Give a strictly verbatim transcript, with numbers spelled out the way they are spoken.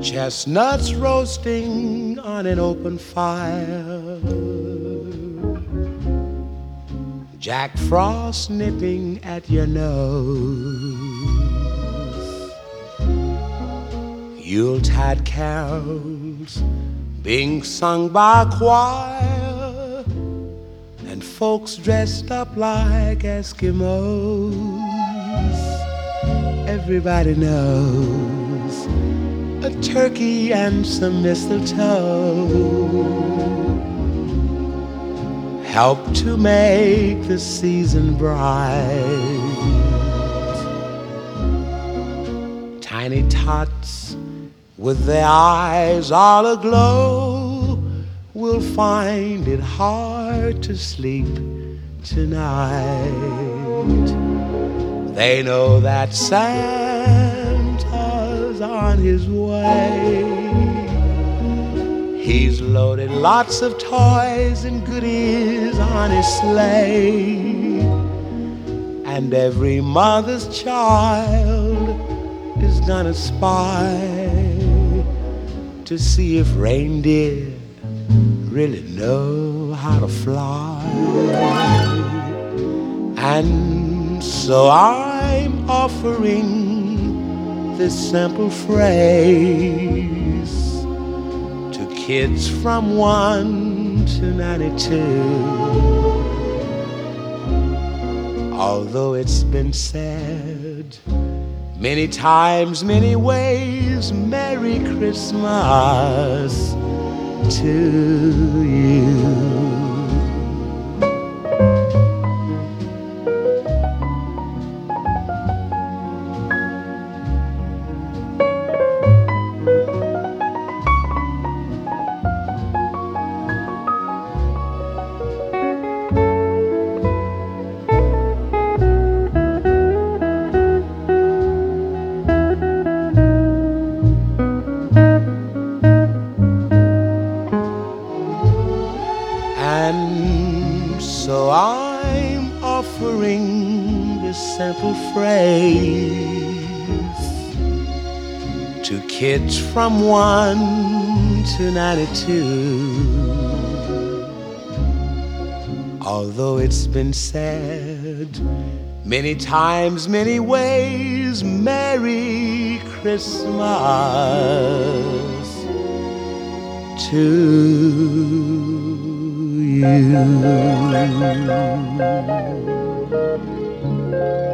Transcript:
Chestnuts roasting on an open fire, Jack Frost nipping at your nose, Yuletide carols being sung by a choir, and folks dressed up like Eskimos. Everybody knows a turkey and some mistletoe help to make the season bright. Tiny tots with their eyes all aglow will find it hard to sleep tonight. They know that Santa's on his way. He's loaded lots of toys and goodies on his sleigh, and every mother's child is gonna spy to see if reindeer really know how to fly. And so I'm offering this simple phrase to kids from one to ninety-two. Although it's been said many times, many ways, Merry Christmas to you. And so I'm offering this simple phrase to kids from one to ninety-two. Although it's been said many times, many ways, Merry Christmas to you.